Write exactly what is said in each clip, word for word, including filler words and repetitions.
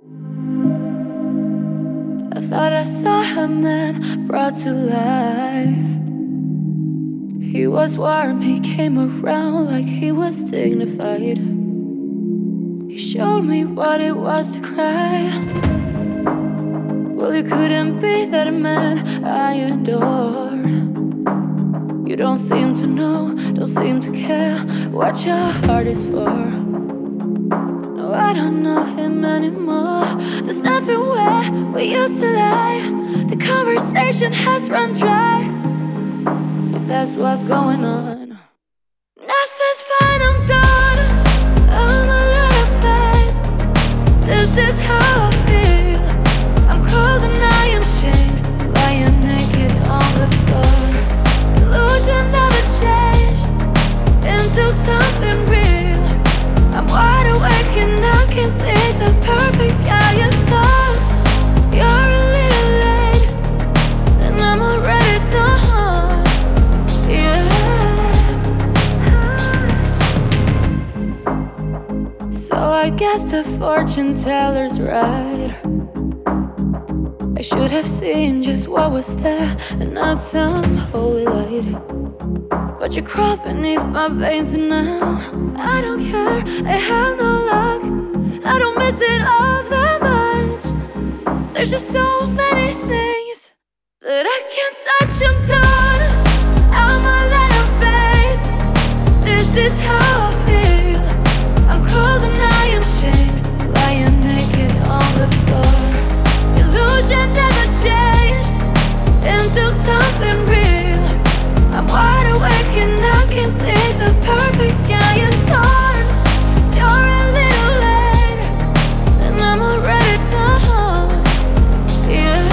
I thought I saw a man brought to life. He was warm, he came around like he was dignified. He showed me what it was to cry. Well, you couldn't be that man I adored. You don't seem to know, don't seem to care what your heart is for. No, I don't know him anymore. There's nothing where we used to lie. The conversation has run dry, and that's what's going on. Nothing's fine, I'm done. I'm a lot of faith. This is how I feel. I'm cold and I am shamed, lying naked on the floor. Illusion never changed into something real. I'm wide awake and I can see the perfect sky is dark. You're a little late, and I'm already done. Yeah. So I guess the fortune teller's right. I should have seen just what was there and not some holy light. But you crawl beneath my veins and now I don't care, I have no luck. I don't miss it all that much. There's just so many things that I can't touch, I'm done. I'm a lot of faith. This is how I feel. I'm cold and I am shamed, lying naked on the floor. Illusion never changed into something real. I'm wide awake and I can see the perfect sky is torn. You're a little late, and I'm already done. Yeah.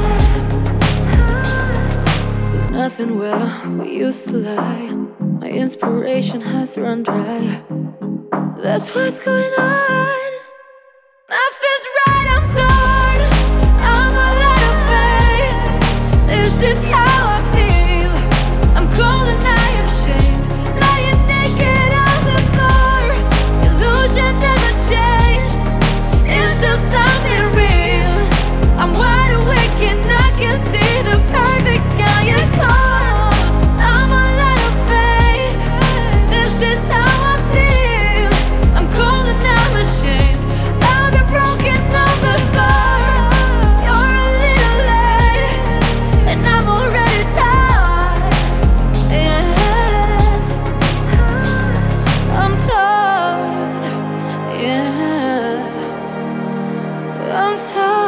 There's nothing where we used to lie. My inspiration has run dry. That's what's going on. Nothing's right, I'm torn. I'm a lot of faith. This is how I feel. I'm cold and I am shamed, lying naked on the floor. Illusion never changed into something real. I'm wide awake and I can see the perfect sky is torn. I'm a lot of faith. This is how I feel. I'm cold and I'm ashamed, bound and broken on the floor. You're a little late, and I'm already tired. Yeah, I'm tired. Yeah, I'm tired.